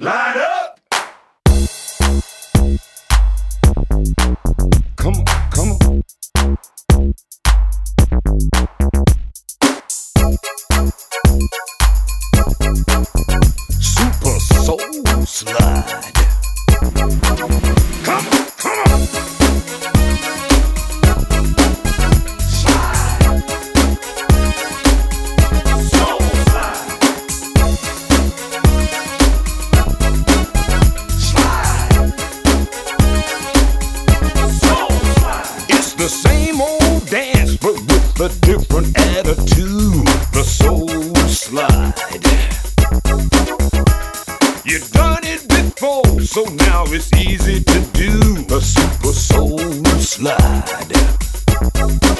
Line up. Come on, come on. Super Soul Slide. Come on, come on. Slide. Soul Slide. Slide. Soul Slide. It's the same old dance, but with a different attitude. The Soul Slide. You done it before, so now it's easy to do. The Super Soul Slide.